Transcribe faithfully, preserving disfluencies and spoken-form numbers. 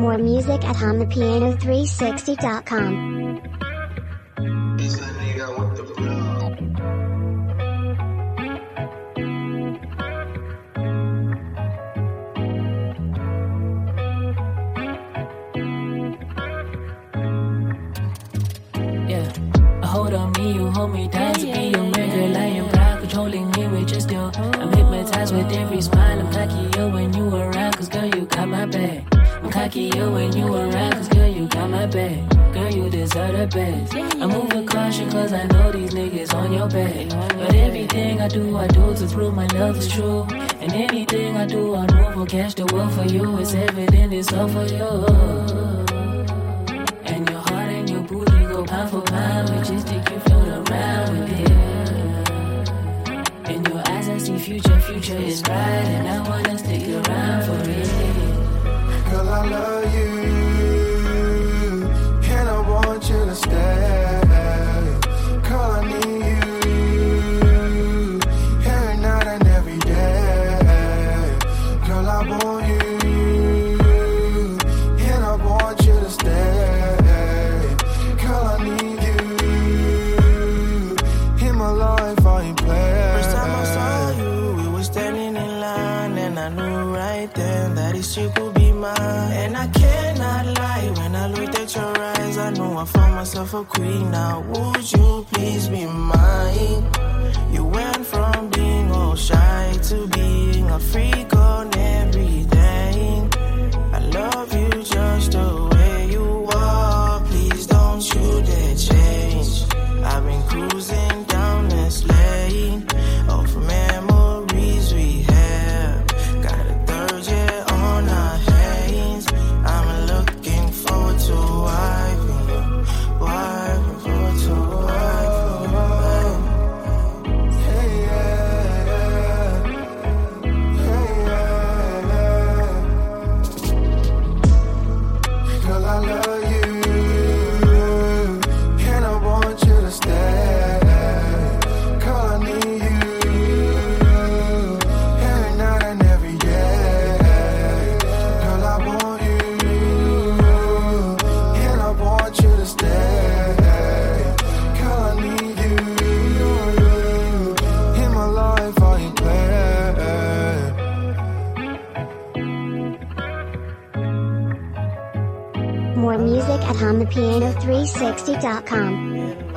More music at hum the piano three sixty dot com. It's that nigga with the flow. Yeah, I hold on me, you hold me down to be your man, girl. I am proud, controlling me with your still. I'm hypnotized with every smile. I'm cocky yo when you around, cause girl, you got my back. I'm cocky yo when you around, cause girl, you got my back. Girl, you deserve the best. I move with caution, cause I know these niggas on your back. But everything I do, I do to prove my love is true. And anything I do, I move will catch the world for you. It's evident, it's all for you. And your heart and your booty go pound for pound. We just take you float around with it. In your eyes I see future, future is bright. And I wanna stick around for it. Girl, I love you, and I want you to stay. Girl, I need you, every night and every day. Girl, I want you, and I want you to stay. Girl, I need you, in my life I ain't playing. First time I saw you, we were standing in line, and I knew right then that this chick would be mine. And I cannot lie, when I looked at your eyes, I knew I found myself a queen. Now would you please be mine? You went from being all shy to being a freak on everything. I love you just the way you are. Please don't you dare change. I've been cruising down this lane of memories we have. Got a third year on our hands. I'm looking forward to wifing you, wifing forward to wifing you. Hey, yeah, hey, yeah. Girl, I love you, and I want you to stay. Girl, I need you, every night and every day. Girl, I want you, and I want you to stay. Girl, I need you, in my life I ain't playing. More music at hum the piano three sixty dot com.